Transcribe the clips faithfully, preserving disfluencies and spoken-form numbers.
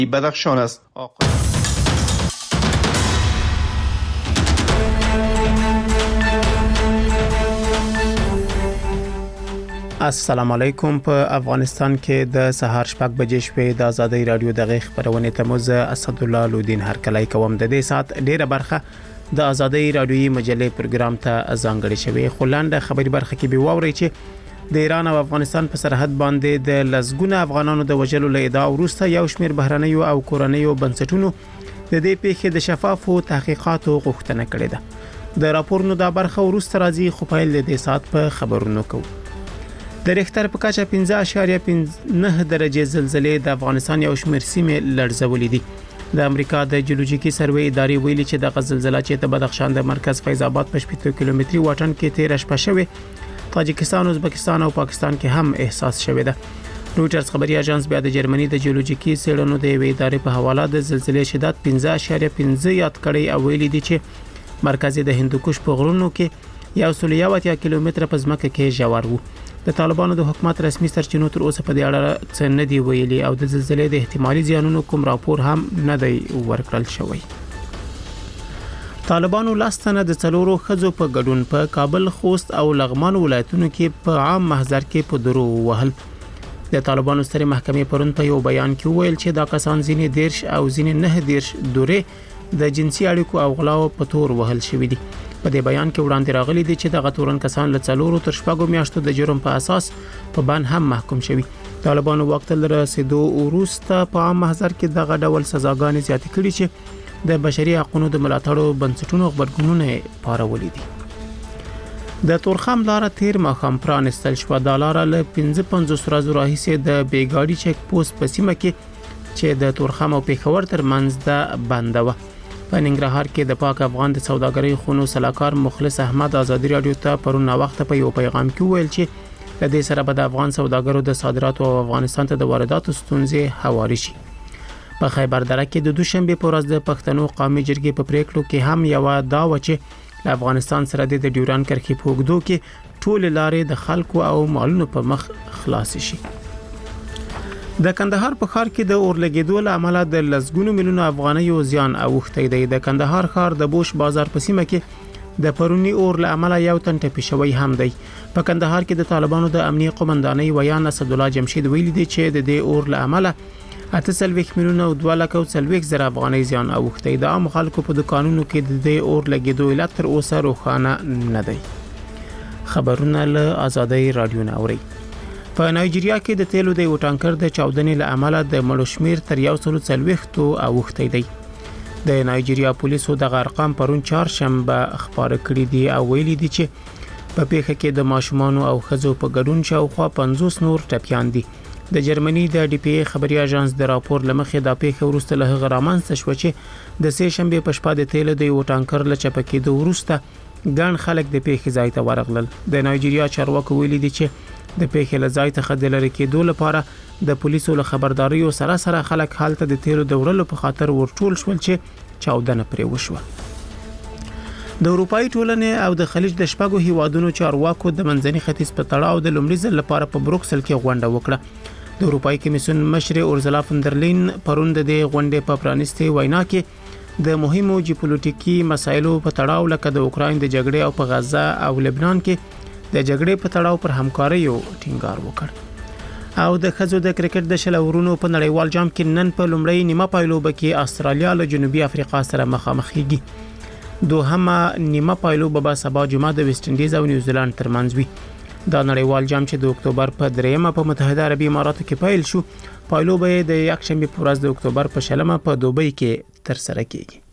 بدخشان است. السلام علیکم. په افغانستان کې د سهار شپږ بجې شوې د آزادۍ رادیو دغه خبرونه ته موزه اسد الله لودین هر کله کوم د دې سات ډیره برخه د آزادۍ رادیوي مجلې پروګرام ته ځانګړې شوې. خلاند خبري برخه کې به ووري چې د ایران او افغانستان په سرحد باندې د لزګونه افغانانو د وجلو له ادعا وروسته یو شمېر بهرنیو او کورنیو بنسټونو د دې پیښې د شفافو تحقیقاتو غوښتنه کړې ده. د راپورونو دا برخه وروسته راځي خو په دې سات په خبرونو کوو. د ریختر په کچه پنځه اعشاریه نه درجه زلزلې د افغانستان یو شمېر سیمې لړزولې دي. د امریکا د جیولوژیکي سروې ادارې ویلي چې د زلزلې چې د بدخشان د مرکز فیض آباد په شپږ کیلومتري واټن کې تیر شپه شوې، تاجکستان، ازبکستان او پاکستان کې هم احساس شوې ده. رويټرز خبري اژانس بیا د جرمني د جیولوژیکي څېړنو د وی ادارې په حواله د زلزلې شدت پنځه اعشاریه پنځه یاد کړی او ویلي دي چې مرکز د هندوکش په غرونو کې یو سل یو اتیا کیلومتره په ځمکه کې ژور وو. د طالبانو د حکومت رسمي سرچینو تر اوسه په دې اړه څه نه دی ویلي او د زلزلې د احتمالي زیانونو کوم راپور هم نه دی ورکړل شوی. طالبانو لاستنه د څلورو خزو په ګډون په کابل، خوست او لغمان ولایتونو کې په عام محضر کې په درو وهل. د طالبانو سترې محکمې پرون په یو بیان کې ویل چې دا کسان ځینې دیرش او ځینې نه دیرش دورې د جنسي اړیکو او غلاو په تور وهل شوی دي. په دې بیان کې وړاندې راغلي دي چې دغه تورن کسان له څلورو تر شپږو میاشتو د جرم په اساس په بان هم محکوم شوي. طالبانو وخت له رسیدو وروسته په عام محضر کې دغه ډول سزاګانې زیاتې کړي چې د بشري حقوقو د ملاتړو بنسټونو خبرګونونه پارولې دي. د تورخم لار تیر مخام پرانستل شو. د لار له پنځه پنځوس ورځې راهیسې د بیګاډي چک پوسټ په سیمه کې چې د تورخم او پیښور ترمنځ د بنده و. په ننګرهار کې د پاک افغان د سوداګرۍ خونو سلاکار مخلص احمد آزادي رادیو ته پرون وخت په یو پیغام کې ویل چې د دې سره به د افغان سوداګرو د صادراتو او افغانستان ته د وارداتو ستونزې هواري شي. په خیبر دره کې د دوشنبه په ورځ د پښتنو قومي جرګې په پریکړو کې هم یو دا و چې د افغانستان سره د ډیوران کرښې په اوږدو کې ټول لارې د خلکو او مالونو په مخ خلاص شي. د کندهار په ښار کې د اورلګیدو له امله د لزګونو ملیونو افغانیو زیان اوښتی دی. د کندهار ښار د بوش بازار په سیمه کې د پرونی اور له امله یو تن ټپي شوی هم دی. په کندهار کې د طالبانو د امنیي قومندانۍ ویان اسد الله جمشید ویلي دی چې د دې اور له امله اته سلويخ ملیونه او دوه لک او سلويخ زره افغاني زیان اوښتی. د عام خلکو په دکانونو کې د دې اور لګیدو علت تر اوسه روښانه نه دی. خبرونه له آزادۍ رادیو نه اوري. په نایجیریا کې د تیلو د یو ټانکر د چاودنې له امله د مړو شمیر تر یو سل څلوېښتو اوښتی دی. د نایجیریا پولیسو د ارقام پرون چهارشنبه خبر کړی دی او ویلي دي چې په پیښه کې د ماشومان او ښځو په ګډون شاوخوا پنځوس نور ټپیان دي. د جرمني د ډي پی ای خبري اژانس د راپور لمخې د پیښه وروسته له هغه رامنځته شو چې د سه شنبه په شپه د تیلو د یو ټانکر له چپکېدو وروسته ګڼ خلک د پیښې ځای ته ورغلل. د نایجیریا چارواکو ویلي دي چې د پیښې له ځای څخه د لری کېدو لپاره د پولیسو له خبرداري سره سره خلک حالت د تیرو دورلو په خاطر ورټول شول چې چاودنه پرې وشوه. د اروپאי ټولنې او د خلیج د شپږو هیوادونو چارواکو د منځني ختیځ په تړاو د لومړي ځل لپاره په بروکسل کې غونډه وکړه. د اروپאי کمیسیون مشر اورزلا فندرلین پرون د دې غونډې په پرانیستي وینا کې د مهمو جیوپولیټیکي مسایلو په تړاو لکه د اوکراین د جګړې او په غزه او لبنان کې د جګړې په تړاو پر همکارۍ یو ټینګار وکړ. او د خزو د کرکټ د شلورونو په نړیوال جام کې نن په لومړی نیمه پایلوبه کې استرالیا له جنوبي افریقا سره مخامخ کیږي. دوهمه نیمه پایلوبه به سبا جمعه د ویسټ انډیز او نیوزیلند ترمنځ وي. دا نړیوال جام چې د اکتوبر په دریمه په متحده عربی اماراتو کې پیل شو، پایلوبه د یک شنبه په ورځ د اکتوبر په شلمه په دوبۍ کې تر سره کیږي.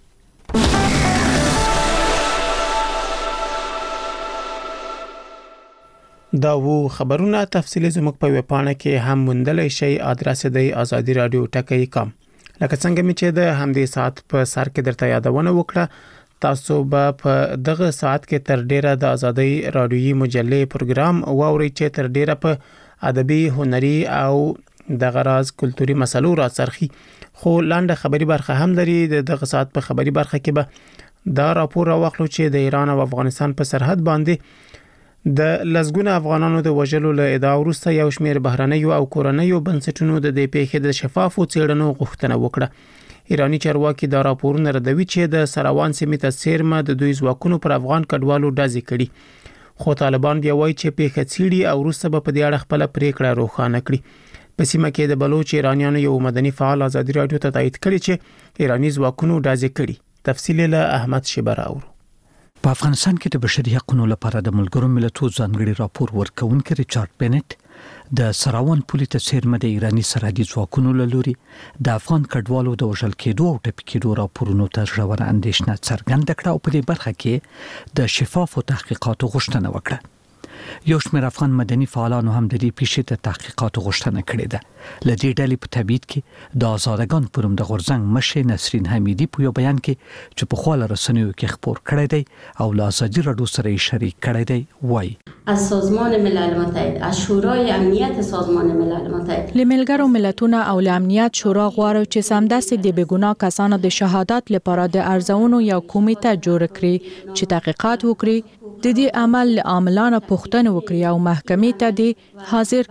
دا وو خبرونه تفصیلی زموږ په ویبپاڼه کې هم موندلای شئ. ادرس دی آزادی رادیو ټکی کام. لکه څنګه می چې د همدې ساعت په سر کې درته یادونه وکړه، تاسو به په دغه ساعت کې تر ډیره د آزادۍ رادیوي مجلې پروګرام واورئ چې تر ډیره په ادبي، هنري او د غراز کلتوري مسلو راڅرخي. خو لاندې خبري برخه هم لري. دغه ساعت په خبري برخه کې به دا راپور راوخلو چې د ایران او افغانستان په سرحد باندې د لزګونه افغانانو د وژلو له ادعا وروسته یو شمېر بهرنیو او کورنیو بنسټونو د دې پیښې د شفافو څېړنو غوښتنه وکړه. ایرانی چارواکي دا راپورونه ردوي چې د سروان سیمې ته څیرمه د دوی ځواکونو پر افغان کډوالو ډزې کړي، خو طالبان بیا وایي چې پیښه څیړي او وروسته به په دې اړه خپله پریکړه روښانه کړي. په سیمه کې د بلوچ ایرانیانو یو مدني فعال ازادي راډیو ته تایید کړي چې ایرانی ځواکونو ډزې کړي. تفصیل له احمد شبر اورو. په افغانستان کې د بشري حقوقو لپاره د ملګرو ملتونو ځانګړي راپور ورکونکي ریچارډ بنټ د سراوان پولې ته څیرمه د ایرانی سرحدي ځواکونو له لوري د افغان کډوالو د وژل کېدو او ټپي کېدو راپورونو ته ژوره اندېښنه څرګنده کړه او په دې برخه کې د شفافو تحقیقاتو غوښتنه وکړه. یو شمېر افغان مدني فعالانو هم د دې پیښې ته تحقیقاتو غوښتنه کړې ده. له دې ډلې په تبعید کې د آزادګان پروم د غورځنګ مشر نسرین حمیدي په یو بیان کې چې په خپل رسنیو کې خبر کړی دی او له ازادي راډیو سره یې شریک کړی دی، وایي از سازمان ملل متحد، از شورای امنیت سازمان ملل متحد، له ملګرو ملتونو او له امنیت شورا غواړو چې سمدستي د بېګناه کسانو د شهادت لپاره د ارزونو یو کمیټه جوړ کړي چې تحقیقات وکړي، د دې عمل له عاملانو پوښتنه وکړي او محکمې ته دې حاضر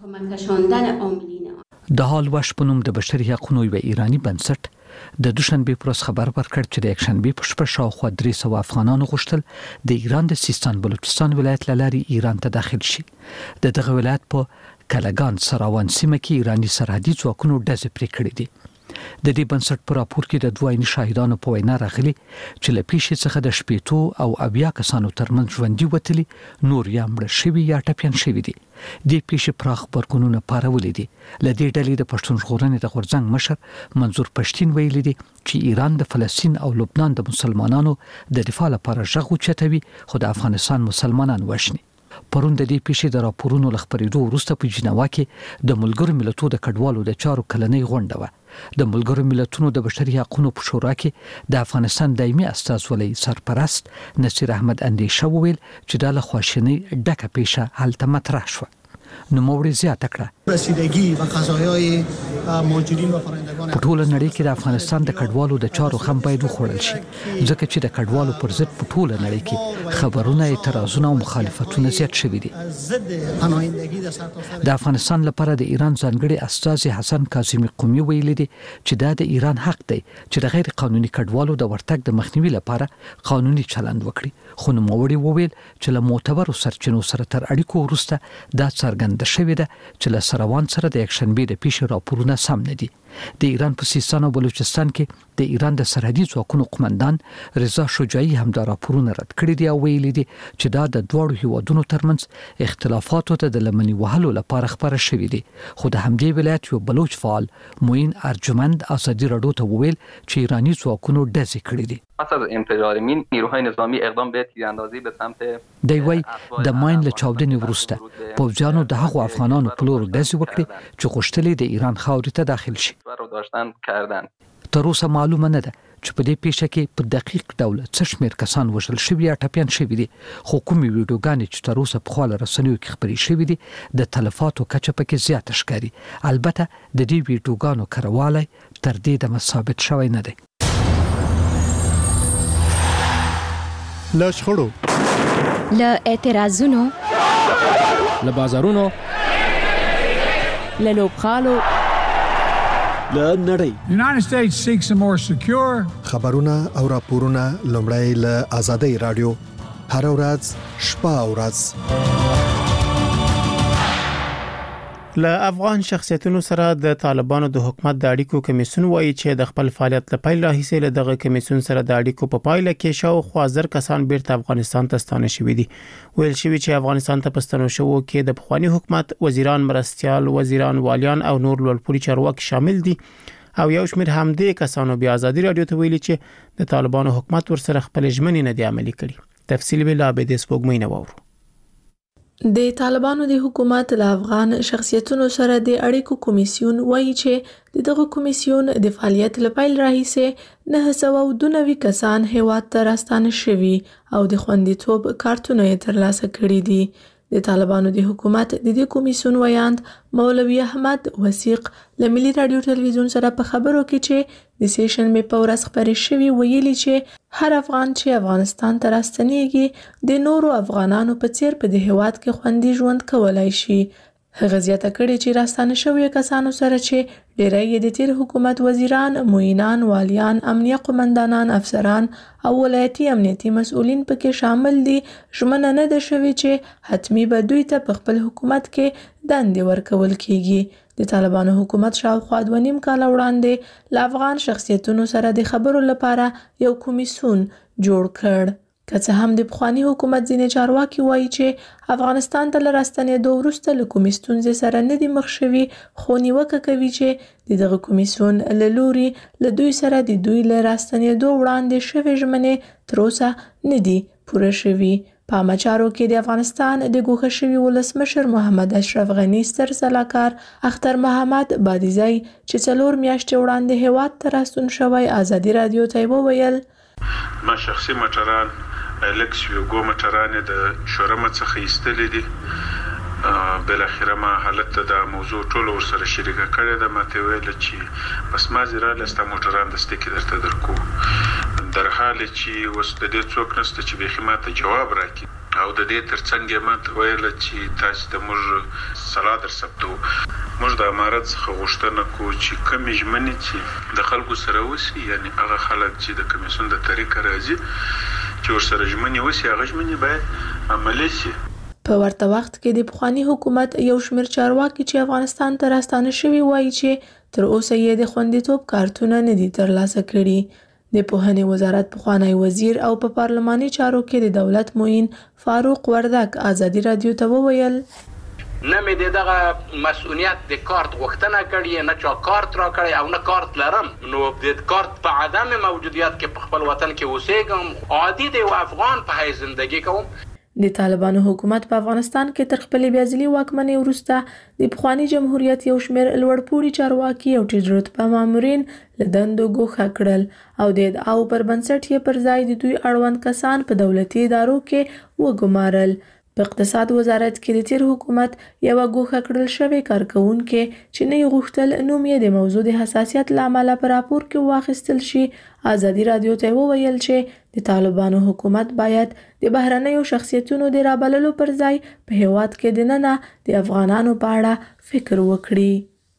کړي. د حال وش په نوم د بشري حقوقو یو ایرانی بنسټ د دوشنبه پر ورځ خبر ورکړ چې د یکشنبه په شپه شاوخوا درې سوه افغانانو غوښتل د ایران د سیستان بلوچستان ولایت له لارې ایران ته داخل شي. د دغه ولایت په کلګان سراوان سیمه کې ایرانی سرحدي ځواکونو ډزې پرې کړې دي. د دې بنسټ پر راپور کې د دوه عیني شاهدانو په وینا راغلي چې له پیښې څخه د شپېتو او اویا کسانو ترمنځ ژوندي وتلي، نور یا مړه شوي یا ټپیان شوي دي. دې پیښې پراخ غبرګونونه پارولي دي. له دې ډلې د پښتون ژغورنې د غورځنګ مشر منظور پښتين ویلي دي چې ایران د فلسطین او لبنان د مسلمانانو د دفاع لپاره غږ اوچتوي، خو د افغانستان مسلمانان وښني. پرون د دې پیښې د راپورونو له خبرېدو وروسته په جنیوا کې د ملګرو ملتونو د کډوالو د چارو کلنۍ غونډه وه. د ملګرو ملتونو د بشري حقوقو په شورا کې د افغانستان دایمي استازولۍ سرپرست نصیر احمد اندیشه وویل چې دا له خواشینۍ ډکه پیښه هلته مطرح شوه. نوموړي زیاته کړه رسیدگی و قضایای موجودین و فرآیندگان په ټوله نړۍ کې د افغانستان د کډوالو د چارو هم باید وخوړل شي، ځکه چې د کډوالو پر ضد په ټوله نړۍ کې خبرونه، اعتراضونه او مخالفتونه زیات شوي دي. د افغانستان لپاره د ایران ځانګړي استازي حسن کاظمي قومي ویلي دي چې دا د ایران حق دی چې د غیر قانوني کډوالو د ورتګ د مخنیوي لپاره قانوني چلند وکړي، خو نوموړي وویل چې له معتبرو سرچینو سره تر اړیکو وروسته دا څرګند د شوې ده چې له سروان سره د یکشنبه د پیښې راپورونه سم نه دي. د ایران په سیستان او بلوچستان کې د ایران د سرحدي ځواکونو قومندان رضا شجاعي هم دا راپورونه رد کړي دي او ویلي دي چې دا د دوړو هیوادونو ترمنځ اختلافاتو ته د لمنې وهلو لپاره خبره شوې دي. خو د همدې ولایت یو بلوچ فعال موین ارجمند ازادي راډیو ته وویل چې ایرانی ځواکونو ډزې کړي دي. پس از انفجار مین نیروهای نظامی اقدام به تیراندازی به سمت دی وای د ماین له چاودنې وروسته پوځیانو د هغو افغانانو په لور ډزې وکړي چې غوښتل د ایران خاورې ته داخل شي. تر اوسه معلومه نه ده چې په دې پیښه کې په دقیق ډول څه شمېر کسان وژل شوي یا ټپیان شوي دي، خو کومې ویډیوګانې چې تر اوسه په خپله رسنیو کې خپرې شوي دي د تلفاتو کچه پکې زیاته ښکاري. البته د دې ویډیوګانو کرهوالی تر دې دمه ثابت شوی نه دی. له شخړو، له اعتراضونو، له بازارونو، له لوبغالو، له نړۍ United States seeks a more secure خبرونه او راپورونه لومړی له آزادۍ رادیو هر ورځ شپه او ورځ. له افغان شخصیتونو سره د طالبانو د حکومت د اړیکو کمیسیون وایي چې د خپل فعالیت لپاره راهیسې له دغه کمیسیون سره د اړیکو په پایله کې شاوخوا زر کسان بیرته افغانستان ته ستانه شوي دي. ویل شوی چې افغانستان ته پستانو شوو کې د پخوانی حکومت وزیران، مرستيال وزیران، والیان او نور لوړپوړي چارواکي شامل دي او یو شمېر همدې کسانو بیا آزادي راډیو ته ویلي چې د طالبانو حکومت ورسره خپل ژمنې نه دي عملي کړي. تفصیل به لا به د سپوږمۍ نه وورو. د طالبانو د حکومت له افغان شخصیتونو سره د اړیکو کمیسیون وایي چې دغه کمیسیون د فعالیت لپاره راهیسې نه سوه او دوه نوي کسان هیواد ته راستانه شوي او د خوندیتوب کارتونه یې ترلاسه کړي دي. د طالبانو د حکومت د دې کمیسیون ویاند مولوي احمد وثیق له ملي رادیو ټلویزیون سره په خبرو کې چې د سیشن می په ورځ خبرې شوي ویلي چې هر افغان چې افغانستان ته راستنیږي د نورو افغانانو په څیر په دې هیواد کې خوندي ژوند کولای شي. هغه زیاته کړې چې راستانه شوی کسانو سره چې ډیری یې د تیر حکومت وزیران، معینان، والیان، امنیه قومندانان، افسران او ولایتي امنیتي مسؤلین پکې شامل دي، ژمنه نه ده شوې چې حتمی به دوی ته په خپل حکومت کې دندې ورکول کیږي. د طالبانو حکومت شاوخوا دوه نیم کال وړاندې له افغان شخصیتونو سره د خبرو لپاره یو کمیسیون جوړ کړ. که څه هم د پخوانی حکومت ځینې چارواکي وایي چې افغانستان ته له راستنېدو وروسته له کومې ستونزې سره نه دي مخ شوي، خو نیوکه کوي چې د دغه کمیسیون له لوري له دوی سره د دوی له راستنېدو وړاندې شوې ژمنې تر اوسه نه دي پوره شوي. په عامه چارو کې د افغانستان د ګوښه شوي ولسمشر محمد اشرف غني ستر سلاکار اختر محمد بادیزی چې څلور میاشتې وړاندې هیواد ته راستون شوی ازادي رادیو ته وویل: ما شخصي موټران الکس ویګو موټران د شورم څخه ایستلې دي. بل اخیره ما حالت د موضوع ټول ور سره شریکه کړې ده. ماته ویل چې بس ما زیرا لسته موټران د ستګي درته درکو، در حال چې وس د دې څوک نشته چې به خدمت جواب راکړي او د دې ترڅنګ ما ویل چې تاسو د موږ صلاح در ثبتو. موږ د امارت څخه غوښتنه کوو چې کوم ژمنې چې د خلکو سره وسی، یعنی هغه خلک چې د کمیسیون د طریقه راځي چې ور سره ژمنې وسی، هغه ژمنې باید عملي شي. په ورته وخت کې د پخوانی حکومت یو شمېر چارواکي چې افغانستان ته راستانه شوي وایي چې تر اوسه یې د خوندیتوب کارتونه نه دي ترلاسه کړي. د پوهنې وزارت پخوانی وزیر او په پارلماني چارو کې د دولت معین فاروق وردک ازادي رادیو ته وویل: نه مې د دغه مسؤلیت د کارت غوښتنه کړې، نه چا کارت را کړی او نه کارت لرم. نو د کارت په عدم موجودیت کې په خپل وطن کې اوسېږم، عادي دی او افغان په حیث زندگی کوم. د طالبانو حکومت په افغانستان کې تر خپلې بیازلي واکمنۍ وروسته د پخوانی جمهوریت یو شمېر لوړپوړي چارواکي او ټیټ رتبه مامورین له دندو ګوښه کړل او د ادعاو پر بنسټ یې پر ځای د دوی اړوند کسان په دولتي ادارو کې وګمارل. په اقتصاد وزارت کې د تیر حکومت یو ګوښه کړل شوی کارکونکو چې نه غوښتل نوم یې د موضوع د حساسیت لامل پر راپور کې واخیستل شي ازادي رادیو ته وویل چې د طالبانو حکومت باید د بهرنیو شخصیتونو د رابللو پر ځای په هیواد کې د ننه د افغانانو په اړه فکر وکړي.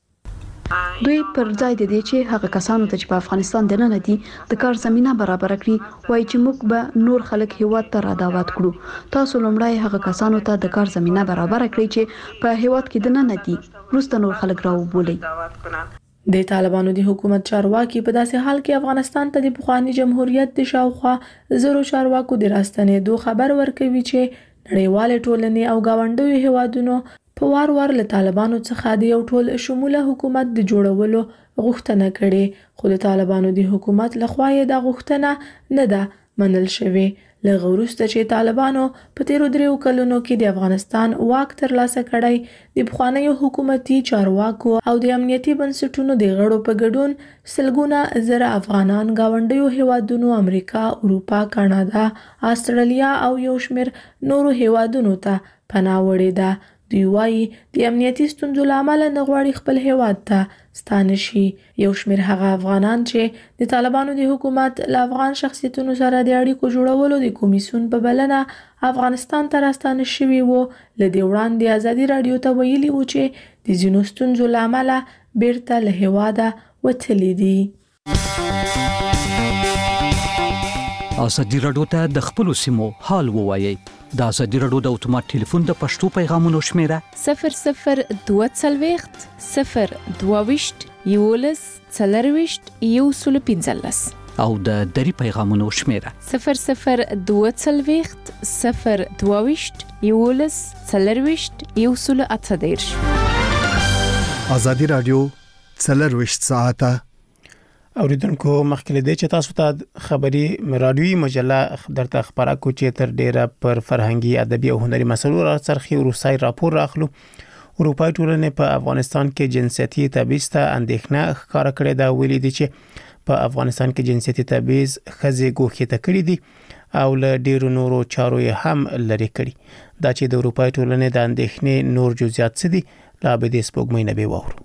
دوی پر ځای د دې چې هغه کسانو ته چې په افغانستان د ننه دي د کار زمينه برابر کړي، وایي چې موږ به نور خلک هیواد ته را دعوت کړو. تاسو لومړی هغه کسانو ته د کار زمينه برابر کړئ چې په هیواد کې د ننه دي، وروسته نور خلک راوبولئ. د طالبانو د حکومت چارواکي په داسې حال کې افغانستان ته د پخوانی جمهوریت د شاوخوا زرو چارواکو د راستنېدو خبر ورکوي چې نړیوال ټولنې او گاونډیو هیوادونو په وار وار له طالبانو څخه د یو ټول شموله حکومت د جوړولو غوښتنه کړې، خو د طالبانو د حکومت لخوا یې دا غوښتنه نه ده منل شوې. لږ وروسته چې طالبانو په تیرو دریو کلونو کې د افغانستان واک ترلاسه کړی، د پخوانیو حکومتي چارواکو او د امنیتي بنسټونو د غړو په ګډون سلګونه زره افغانان گاونډیو هیوادونو امریکا، اروپا، کاناډا، استرالیا او یو شمېر نورو هیوادونو ته پناه وړې ده. دوی وایي د امنیتي ستونزو له امله نه غواړي خپل هیواد ته ستانه شي. یو شمېر هغه افغانان چې د طالبانو د حکومت له افغان شخصیتونو سره د اړیکو جوړولو د کمیسیون په بلنه افغانستان ته راستانه شوي وو، له دې وړاندې ازادي رادیو ته ویلي وو چې د ځینو ستونزو له امله بیرته له هیواده وتلي دي. ازادي رادیو ته د خپل سیمو حال ووایي. د ازادي رادیو د اتومات ټلیفون د پښتو پیغامونو شمیره صفر صفر دوه څلوېښت صفر دوه ویشت یولس څلرویشت یو سل پنځلس او د دری پیغامونو شمیره صفر صفر دوه څلوېښت صفر دوه ویشت یولس څلرویشت یو سل اته دېرش. ازادي رادیو څلرویشت ساعته. اوریدونکو مخکې له دې چې تاسو ته خبري رادیوي مجله درته خبره کو چې تر ډیره پر فرهنګي ادبي او هنري مسلو راڅرخي روسي راپور راخلو، اروپای ټولنې په افغانستان کې جنسیتي تبعیض ته اندېښنه ښکاره کړې ده، ویلي دي چې په افغانستان کې جنسیتي تبعیض ښځې ګوښې کړي دي او له ډیرو نورو چارو یې هم لري کړي. دا چې د اروپای ټولنې د اندېښنې نور جزئیات څه دي، لا به د سپوږمۍ نه به وورو.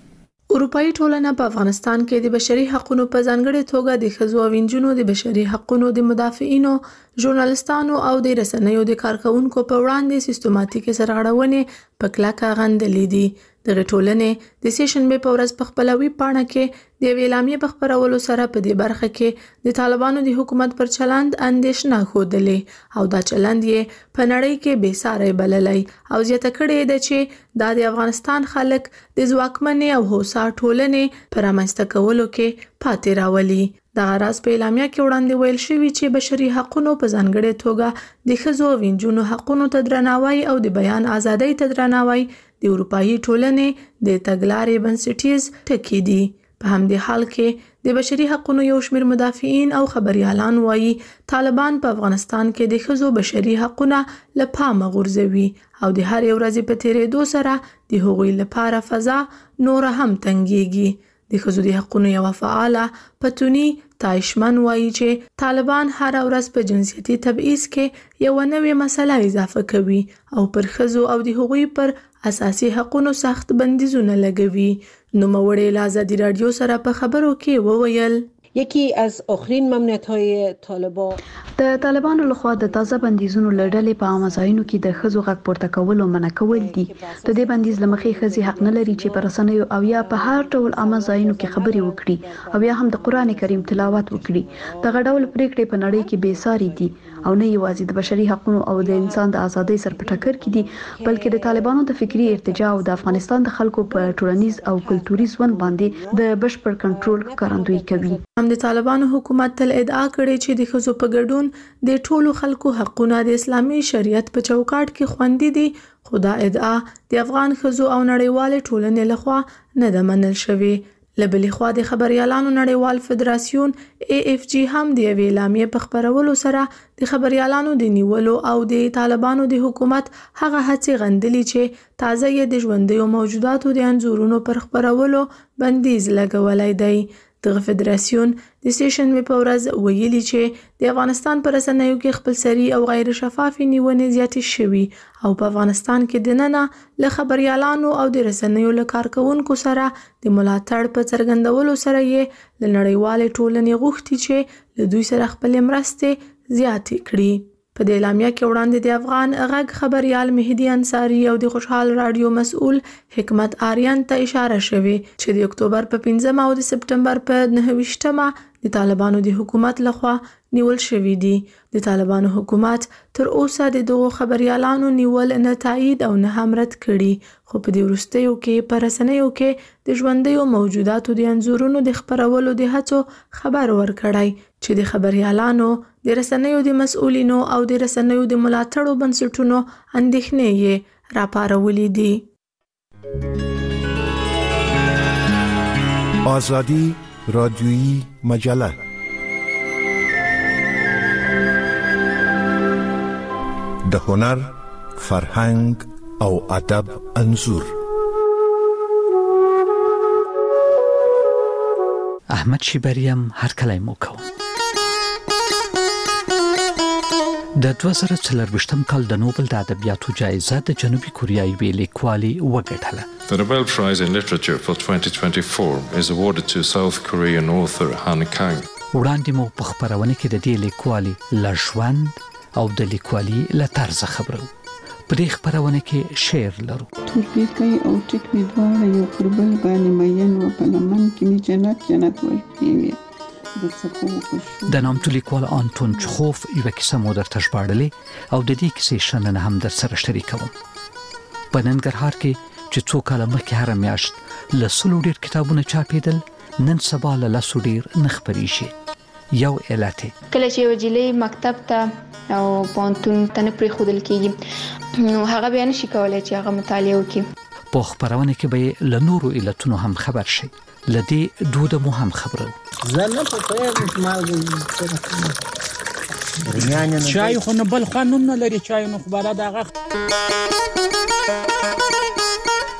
اروپאי ټولنه په افغانستان کې د بشري حقوقو په ځانګړي توګه د ښځو او نجونو د بشري حقوقو د مدافعینو، ژورنالستانو او د رسنیو د کارکونکو په وړاندې سیستماتیکي سرغړونې په کلکه غندلې دي. دغه ټولنې د سیشنبه په ورځ په خپل ویب پاڼه کې د اعلامیې په خبرولو سره په دې برخه کې د طالبانو د حکومت پر چلند اندېښنه ښودلې او دا چلند یې په نړۍ کې بې ساري بللی او زیاته کړې ده چې دا د افغانستان خلک د ځواکمنې او هوسا ټولنې پر رامنځته کولو کې پاتې راولي. دا راز په اعلامیه کې وړاندې ویل شوی چې بشري حقوقو په ځانګړي توګه د ښځو او نجونو حقوقو ته درناوی او د بیان ازادۍ ته درناوی د اروپאי ټولنې د تګلارې بنسټیز ټکي دي. په همدې حال کې د بشري حقوقو یو شمېر مدافعین او خبريالان وایي طالبان په افغانستان کې د ښځو بشري حقوقونه له پامه غورځوي او د هر ورځې په تیریدو سره د هغوی لپاره فضا نور هم تنګيږي. د ښځو د حقوقو یو فعاله پتونی تایشمن وایي چې طالبان هر ورځ په جنسیتي تبعیض کې یو نوې مسله اضافه کوي او پر ښځو او د هغوی پر اساسي حقوقو سخت بندیزونه لګوي. نو موړې له ازادي رادیو سره په خبرو کې وویل یکی از آخرین ممنوعیت‌های طالبان د طالبانو لخوا د تازه بندیزونو لړلې په عامه ځایونو کې د ښځو غږ پورته کول او منع کول دي. د دې بندیز لمخې ښځې حق نه لري چې پر رسنیو او یا په هر ډول عامه ځایونو کې خبرې وکړي او یا هم د قران کریم تلاوت وکړي. دغه ډول پریکړې په نړۍ کې بې ساري دي او نه یوازې د بشري حقوقو او د انسان د ازادۍ سر په ټکر کې دي، بلکې د طالبانو د فکری ارتجاع او د افغانستان د خلکو په ټولنیز او کلتوري ژوند باندې د بشپړ کنټرول ښکارندویي کوي. هم د طالبانو حکومت تل ادعا کړې چې د ښځو په ګډون د ټولو خلکو حقونه د اسلامي شریعت په چوکاټ کې خوندي دي، خو دا ادعا د افغان ښځو او نړیوال ټولنې لخوا نه ده منل شوې. لبلې خوا د خبريالانو نړیوال فدراسیون ای اف جی هم د اعلامیې په خبرولو سره د خبريالانو د نیولو او د طالبانو د حکومت هغه هڅې غندلې چې تازه یې د ژوندیو موجوداتو د انځورونو پر خبرولو بندیز لګولای دی. دغه فدراسیون د سیشن په ورځ ویلي چې د افغانستان پر رسنیو کې خپلسري او غیر شفاف نیونې زیاتې شوي او په افغانستان کې د نننه له خبريالانو او د رسنیو له کارکونکو سره د ملاتړ په څرګندولو سره یې له نړیوالې ټولنې غوښتي چې له دوی سره خپل مرستې زیاتې کړي. په د اعلامیه کې وړاندې د افغان غږ خبريال مهدي انصاری او د خوشحال رادیو مسؤل حکمت آریان ته اشاره شوه چې د اکتوبر په پنځمه او د سپټمبر په نهه د طالبانو د حکومت لخوا نیول شوی دی. د طالبانو حکومت تر اوسه د دغو خبريالانو نیول نه تایید او نه هم رد کړي، خو په دې وروستیو کې په رسنیو کې د ژوندیو موجوداتو د انځورونو د خبرولو د هڅو خبر ورکړی چې د خبريالانو د رسنیو د مسؤلینو او د رسنیو د ملاتړو بنسټونو اندېښنې یې راپارولې دي. آزادی رادیویی مجله د هنر، فرهنګ او ادب انځور. احمد شیبریم هر کله مو کوم. د دوه زره څلرویشتم کال د نوبل د ادبیاتو جایزه د جنوبي کوریایي لیکوالي وګټله. The Nobel Prize in Literature for twenty twenty-four is awarded to South Korean author Han Kang. وړاندې مو په خبرونه کې د دې لیکوالي لژوند او د لیکوالي له طرز خبرو. په دې خبرونه کې شعر لرو. تورپیکی او ټیک می دواړه یو پر بل باندې مین و په لمن کې می جنت جنت ورپیوي. د نامتو لیکوال آنتون چخوف یو کیسه مو درته ژباړلې او د دې کیسې شننه هم در سره شریکوم. په ننګرهار کې چې څو کاله مخکې هر میاشت له سلو ډېر کتابونه چاپېدل، نن سبا له لسو ډېر نه خپرېږي. یو علت کله چې یوه نجلۍ مکتب ته او پوهنتون ته نه پرېښودل کېږي نو هغه بیا نشي کولی چې هغه مطالعه وکړي. په خپرونه کې به یې له نورو علتونو هم خبر شي. له دې دوده مو هم خبرو. زه نه پوهېږم چې مالګه چای خو نه بل خوا نوم نه لري، چای نو خو بالا د هغه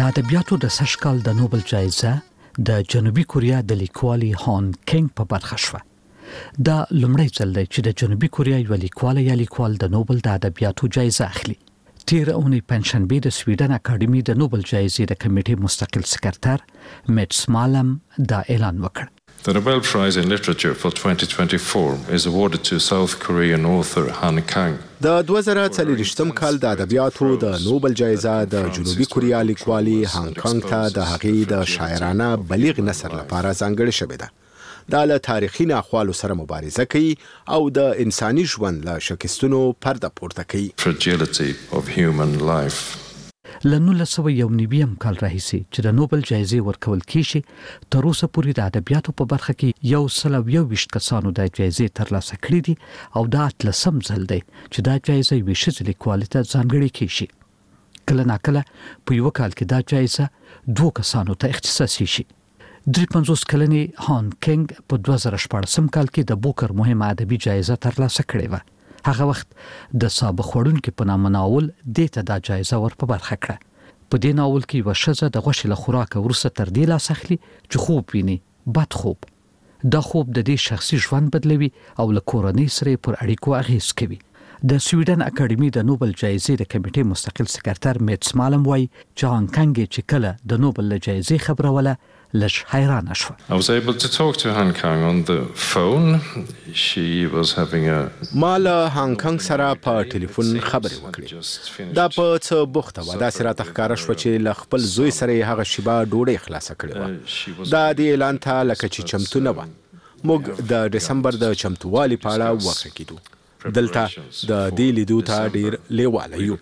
د ادبیاتو د سشکال د نوبل جایزه د جنوبي کوریا د لیکوالي هان کینګ په برخه شوه. دا لومړی ځل دی چې د جنوبي کوریا یو لیکوال یا لیکوال د نوبل د ادبیاتو جایزه اخلي. تیر اونۍ پنځشنبه د سویډن اکاډمي د نوبل جایزې د کمیټې مستقل سکرټر میټس مالم دا اعلان وکړ. The Nobel Prize in Literature for twenty twenty-four is awarded to South Korean author Han Kang. د دوه زره څلوېښتم کال د ادبیاتو د نوبل جایزه د جنوبي کوریا لیکوالي هان کانګ ته د هغې د شاعرانه بلیغ نثر لپاره ځانګړې شوې ده. دا له تاریخي ناخوالو سره مبارزه کوي او د انساني ژوند له شکستونو پرده پورته کوي. Fragility of human life. له نولس سوه یو نوي کال راهیسې چې د نوبل جایزې ورکول کیږي تر اوسه پورې د ادبیاتو په برخه کې یو سل او یو ویشت کسانو د جایزې ترلاسه کړې دي او دا اتلسم ځل دی چې دا جایزه یوې ښځې لیکوالې ته ځانګړې کیږي. کله ناکله په یو کال کې دا جایزه دوه کسانو ته اختصاصي شي. درې پنځوس کلنې هان کینګ په دوه زره شپاړسم کال کې د بوکر مهمه ادبي جایزه ترلاسه کړې وه. هغه وخت د سابق خورونکو په نامه ناول د ته د جایزه ور په برخه کړه. په دې ناول کې یو ښځه د غوښې له خوراک وروسته تر دې لاس اخلي چې خوب ویني، بد خوب. دا خوب د دې شخصي ژوند بدلوي او له کورنۍ سره پر اړیکو اغیز کوي. د سویډن اکاډمي د نوبل جایزې د کمیټې مستقل سکرټر میټس مالم وایي چې هان کانګ چې کله د نوبل جایزې خبروله لږ حیرانه شوه. I was able to talk to Han Kang on the phone. She was having a ما له هان کانګ سره په ټلیفون خبرې وکړې. دا په څه بوخته وه. داسې راته ښکاره شوه چې له خپل زوی سره یې هغه شیبه ډوډۍ خلاصه کړې وه. دا د اعلان ته لکه چې چمتو نه وه. موږ د ډسمبر د چمتووالي په اړه وغږېدو. دلته د دې لیدو ته ډېر لیواله یو.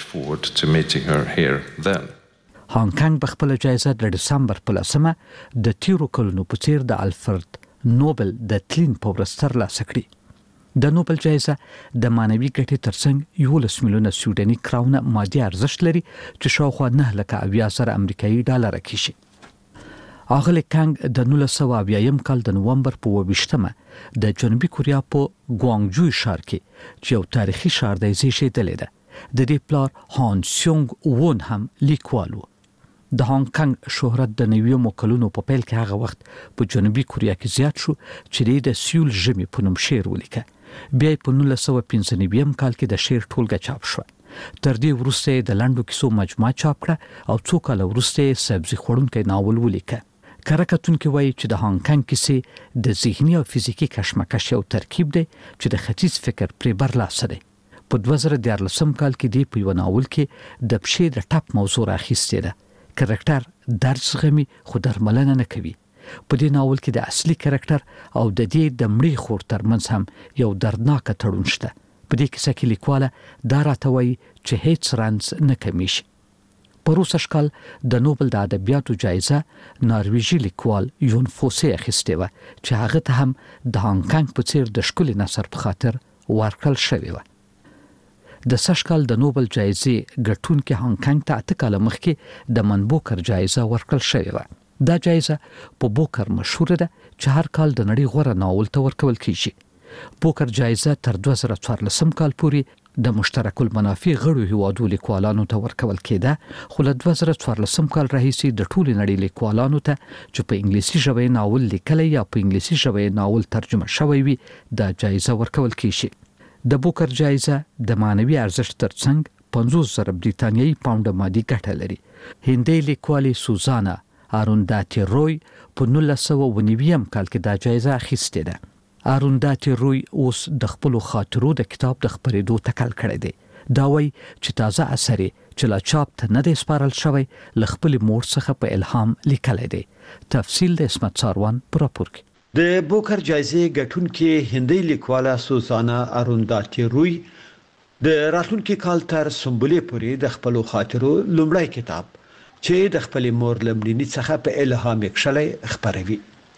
هان کانګ په خپل جایزه د دسمبر په لسمه د تیرو کلونو په څیر د الفرد نوبل د تلین په ورځ ترلاسه کړې. د نوبل جایزه د معنوي ګټې ترڅنګ یولس میلیونه سویډني کراونه مادي ارزښت لري چې شاوخوا نه لکه اویا زره امریکایي ډالره کیږي. اغلی کانګ د نولس سوه اویایم کال د نومبر په اووه ویشتمه د جنوبي کوریا په ګوانګجوی ښار کې چې یو تاریخي ښار دی زیږېدلی ده. د دې پلار هان سیونګ وون هم لیکوال و. د هان کانګ شهرت د نویمو کلونو په پیل کې هغه وخت په جنوبي کوریا کې زیات شو چې د سیول ژمي په نوم شعر ولیکه. بیا په نولس سوه پنځه نوي کال کې د شعر ټولګه چاپ شوه. تر دې وروسته د لنډو کیسو مجموعه چاپ کړه او څو کاله وروسته سبزي خوړونکی ناول ولیکه. کره کتونکي وایي چې د هان کانګ کیسې د ذهني او فزیکي کشمکش یو ترکیب دی چې د ختیځ فکر پرې برلاسه دی. په دوه زره دیارلسم کال کې دی په یو ناول کې د پښې د ټپ موضوع راخیستې ده. کرکټر درد زغمي خو درملنه نه کوي. په دې ناول کې د اصلي کرکټر او د دې د مړي خور ترمنځ هم یو دردناک تړون شته. په دې کیسه کې لیکواله دا راته وایي چې هیڅ رنځ نه کمیږي. په روسه شکال د نوبل د ادبیاتو جایزه نارویژي لیکوال یون فوسه اخیستې وه چې هغه ته هم د هان کانګ په څیر د ښکلي نثر په خاطر ورکړل شوې وه. د سشکال د نوبل جایزې ګټونکي هان کانګ ته اته کاله مخکې د من بوکر جایزه ورکړل شوې وه. دا جایزه په بوکر مشهوره ده چې هر کال د نړۍ غوره ناول ته ورکول کیږي. بوکر جایزه تر دوه زره څوارلسم کال پورې د مشترک المنافع غړو هیوادو لیکوالانو ته ورکول کېده، خو له دوه زره څوارلسم کال راهیسې د ټولې نړۍ لیکوالانو ته چې په انګلیسي ژبه ناول لیکلی یا په انګلیسي ژبه ناول ترجمه شوی وي دا جایزه ورکول کیږي. د بوکر جایزه د معنوي ارزښت ترڅنګ پنځوس زره بریتانیایي پاونډه مادي ګټه لري. هندۍ لیکوالې سوزانا آرونداتي روی په نولس سوه اوه نوي کال کې دا جایزه اخیستې ده. آرونداتي روی اوس د خپلو خاطرو د کتاب د خپرېدو تکل کړی دی. دا وایي چې تازه اثر چې لا چاپ ته نه دی سپارل شوی له خپلې مور څخه په الهام لیکلی دی. تفصیل د اسمت ساروان په راپور کې. د بوکر جایزې ګټونکي هندۍ لیکواله سوزانا آرونداتي روی د راتلونکي کال تر سنبلې پورې د خپلو خاطرو لومړی کتاب چې د خپلې مور له مړینې څخه په الهام یې کښلی خپروي.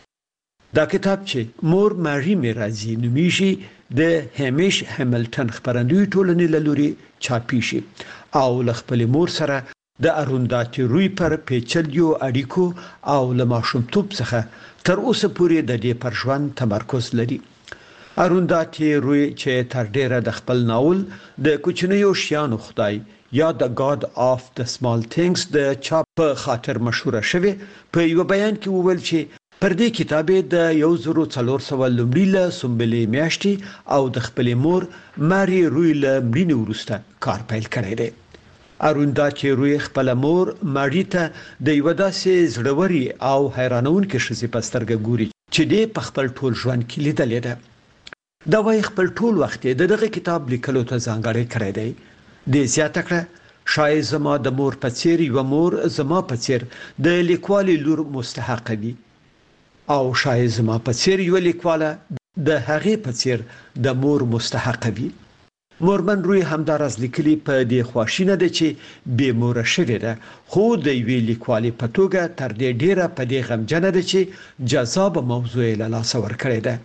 دا کتاب چې مور ماري میرازي نومیږي د همیش هیملټن خپرندوی ټولنې له لوري چاپي شي او له خپلې مور سره د آرونداتي روی پر پیچلیو اړیکو او له ماشومتوب څخه تر اوسه پورې د دې پر ژوند تمرکز لري. آرونداتي روی چې تر ډیره د خپل ناول د کوچنیو شیانو خدای یا د God of the Small Things د چاپ په خاطر مشهوره شوه. په یو بیان کې وویل چې پر دې کتاب د یو زرو څلور سوه لومړي له سنبلې میاشتې او د خپلې مور ماري روی له مړینې وروسته کار پیل کړی دی. اروندا چې روی خپل مور ماري ته د یو داسې زړوري او حیرانونکې ښځې په سترګه ګوري چې دې په خپل ټول ژوند کې لیدلې ده. دا وايي خپل ټول وخت د دغه کتاب لیکلو ته ځانګړی کړی دی. د زیاته کړه شاید زما د مور په څیر یو مور زما په څیر د لیکوالي لور مستحق وي او شاید زما په څیر یو لیکواله د هغې په څیر د مور مستحق وي. مورمن روی همداراز لیکلي په دې خواشینه ده چې بې موره شوې ده، خو د یوې لیکوالې په توګه تر دې ډیره په دې غمجنه ده چې جذابه موضوع یې له لاسه ورکړې ده.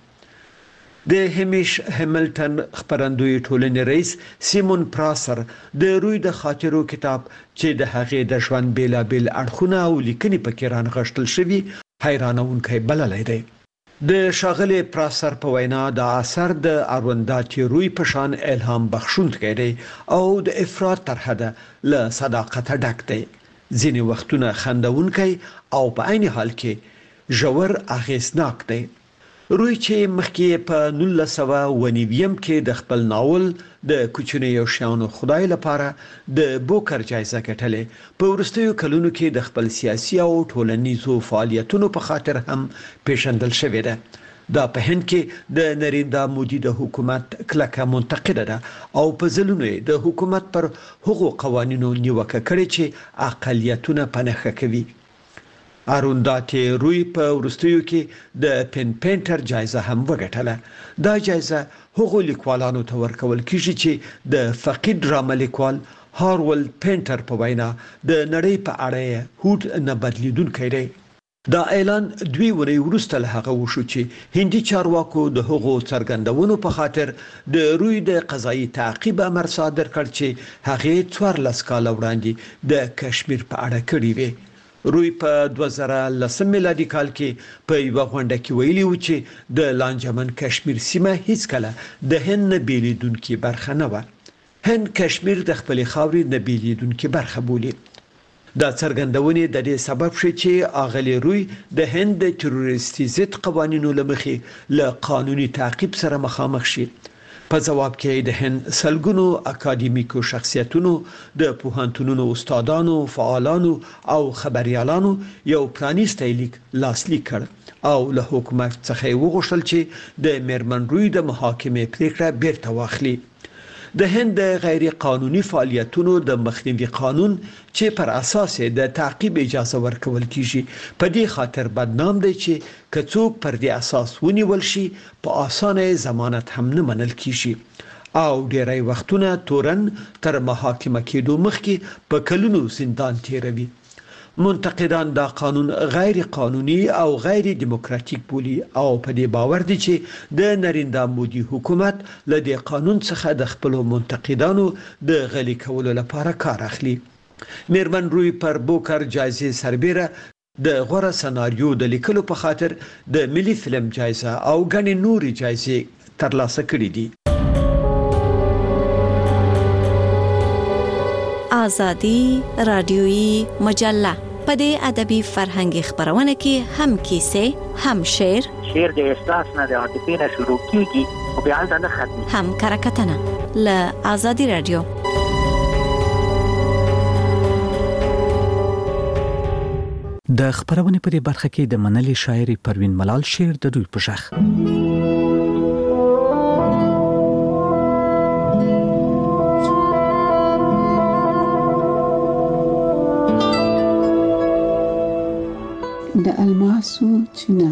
د همیش هیملټن خپرندوی ټولنې رئیس سیمون پراسر د روی د خاطرو کتاب چې د هغې د ژوند بیلابیل اړخونه او لیکنې پکې رانغښتل شوي حیرانونکی بللی دی. د ښاغلي پراسر په وینا د اثر د ارونداتي روی په شان الهام بخښونکی دی او د افراط تر حده له صداقته ډک دی. ځینې وختونه خندونکی او په عین حال کې ژور اغېزناک دی. روی چې مخکې په نولس سوه اوه نوي کې د خپل ناول د کوچنیو شیانو خدای لپاره د بوکر جایزه ګټلې، په وروستیو کلونو کې د خپل سیاسي او ټولنیزو فعالیتونو په خاطر هم پیژندل شوې ده. دا په هند کې د نریندرا مودي د حکومت کلکه منتقده ده او په ځلونو د حکومت پر هغو قوانینو نیوکه کړې چې اقلیتونه په نښه کوي. ارونداتي روی په وروستیو کې د پن پینټر جایزه هم وګټله. دا جایزه هغو لیکوالانو ته ورکول کیږي چې د فقید ډرامه لیکوال هارولد پینټر په وینا د نړۍ په اړه هوډ نه بدلیدونکی دی. دا اعلان دوی ورځې وروسته له هغه وشو چې هندي چارواکو د هغو څرګندونو په خاطر د روی د قضایي تعقیب امر صادر کړ چې هغه څوارلس کاله وړاندې د کشمیر په اړه کړی وي. روی په دوه زره لسم میلادي کال کې په یوه غونډه کې ویلي و چې د لانجمن کشمیر سیمه هیڅکله د هند نه بیلیدونکې برخه نه وه. هند کشمیر د خپلې خاورې نه بیلیدونکې برخه بولي. دا څرګندونې د دې سبب شي چې اغلی روی د هند د تروریستي ضد قوانینو له مخې له قانوني تعقیب سره مخامخ شي. په جواب کې د هند سلګونو اکاډمیکو شخصیتونو، د پوهنتونونو استادانو، فعالانو او خبريالانو یو پرانیستی لیک لاسلیک کړ او له حکومت څخه وغوښتل چې د میرمن روی د محاکمې پریکړه بیرته واخلي. د هند د غیر قانوني فعالیتونو د مخنیوي قانون چې پر اساس د تعقیب اجازه ورکول کیږي په دې خاطر بدنام دی چې کڅوک پر دې اساس ونیول شي په اسانه ضمانت هم نه منل کیږي او ډیری وختونه تورن تر محاکمه کېدو مخکې په کلونو زندان تیروي. منتقدان دا قانون غیر قانوني او غیر دیموکراتیک بولي او په دې باور دي چې د نریندرا مودي حکومت له دې قانون څخه د خپل منتقدانو د غلي کولو لپاره کار اخلي. میرمن روی پر بوکر جایزې سربیره د غوره سناریو د لیکلو په خاطر د ملي فلم جایزه او غني نوري جایزې ترلاسه کړې دي. آزادی رادیویی مجله په دې ادبي فرهنګي خبرونه کې هم کیسې، هم شعر، شعر د احساس نه د عاطفې نه شروع کیږي او بیا هلته نه ختمي، هم کرکټنه له آزادی رادیو. د خبرونه په دې برخه کې د منلي شاعري پروین ملال شعر د دوی په شخ. د الماسو چینه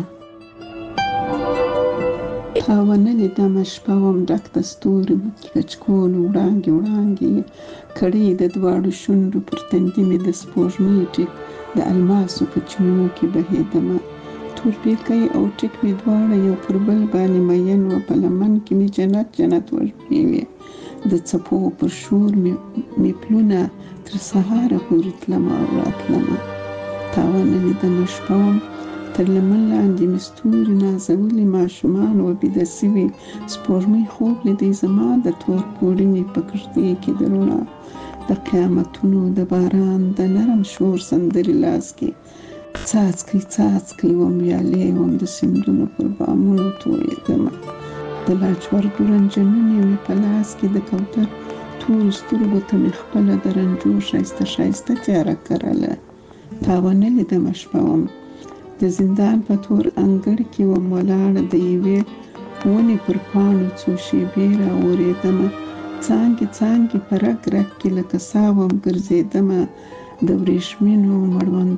تاونه لیدم شپه وم ډک د ستورو کچکول وړانګې وړانګې کړي د دواړو شونډو پر تندي مې د سپوږمۍ ټیک د الماسو په چینو کې بهېدمه تورپیکی او ټیک مې دواړه یو پر بل باندې مین و په لمن کې مې جنت جنت وژنې وې د څپو پر شور مې پلونه تر سهاره پورې تلمه او راتلمه تاونه لیدم شپه وم تر لمن لاندې مې ستوري نازولي ماشومان وبیده سوي سپوږمۍ خوب لیدی زما د تور پوړني په کښتۍ کې د روڼا د قیامتونو د باران د نرم شور سندرې لاس کې څاڅکي څاڅکي وم ویالې وم د سیندونو پر بامونو تویېدمه د لاجوردو رنجنونې مې په لاس کې د کوتر تورو سترګو ته مې خپله د رنجو ښایسته ښایسته تیاره کرله تاونه لیدمه شپه وم د زندان په تور انګړ کې وم ولاړه د یوې ونې پر پاڼو څو شېبې راورېدمه څانګې څانګې په رګ رګ کې لکه سا وم ګرځېدمه د وریښمینو مړوندونو